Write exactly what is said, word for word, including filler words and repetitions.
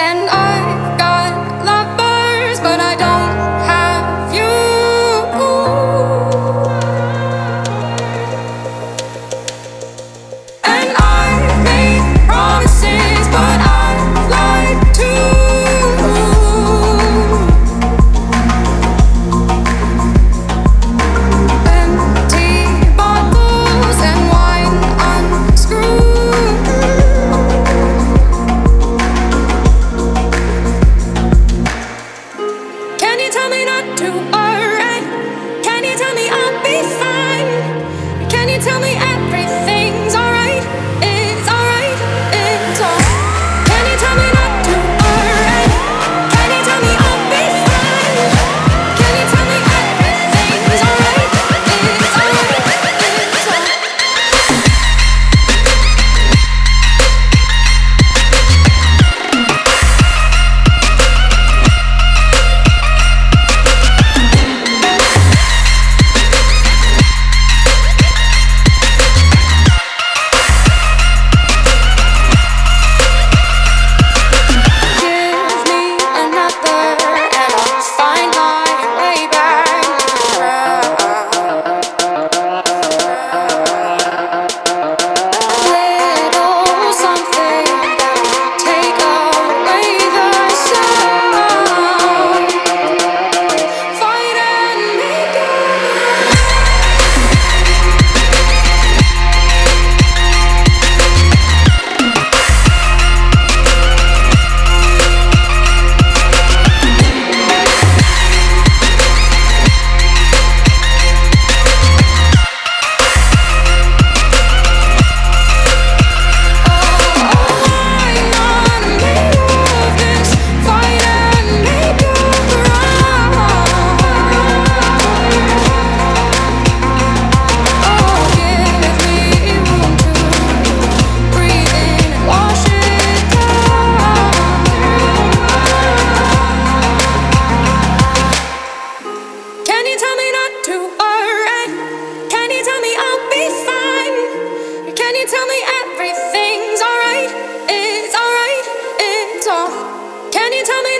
And I've got lovers, but I don't have you. And I've made promises, but I've lied too. Empty bottles and wine unscrewed. Can you tell me not to alright? Can you tell me I'll be fine? Can you tell me everything's alright? It's alright, it's alright. Can you tell me not to alright? Can you tell me I'll be fine? Can you tell me everything's alright? It's alright, it's alright. Give me another and I'll find my way back. Little something that'll take away the sound. Fight and make up. Can you tell me not to alright? Can you tell me I'll be fine? Can you tell me everything's alright? It's alright, it's all. Can you tell me